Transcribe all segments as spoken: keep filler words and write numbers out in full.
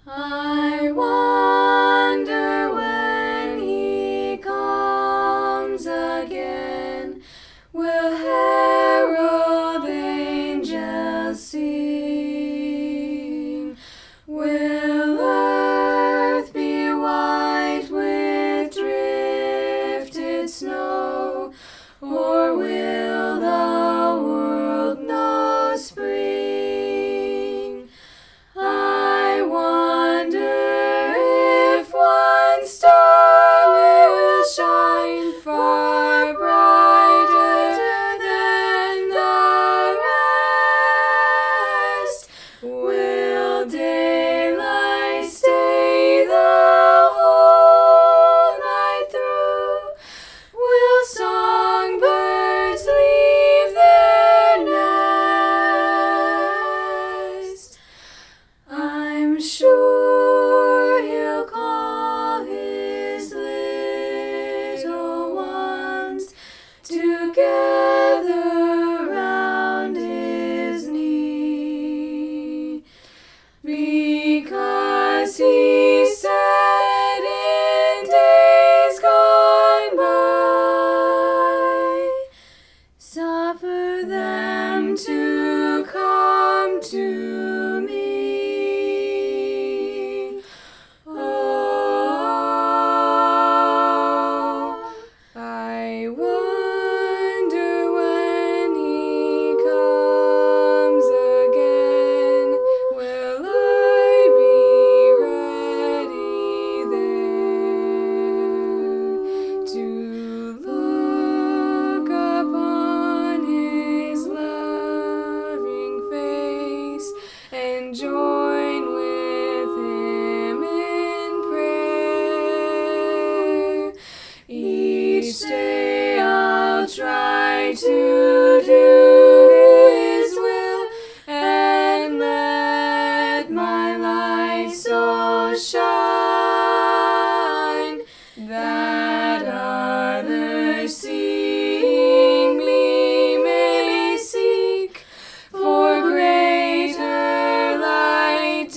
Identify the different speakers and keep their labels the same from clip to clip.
Speaker 1: I wonder when he comes again, will herald angels sing? Will earth be white with drifted snow, or will the world know spring? I wonder if one star will shine far brighter than the rest. Will daylight stay the whole night through? Will songbirds leave their nest? I'm sure he'll call his little ones together round his knee, because he said in days gone by, suffer them to come to me. Oh, I wonder when he comes again, will I be ready there to look upon his loving face and join with him in prayer? Each day I'll try to do his will and let my light so shine that others seeing me may seek for greater light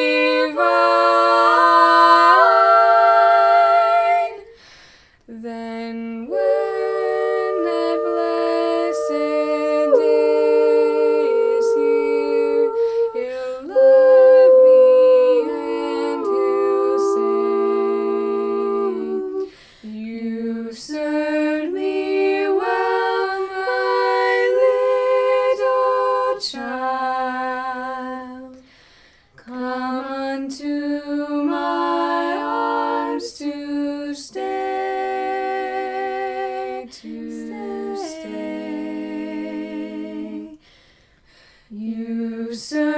Speaker 1: divine. Then when that blessed day is here, he'll love me and he'll say, you've served me well, my little child. Come unto my arms to stay, to stay. You serve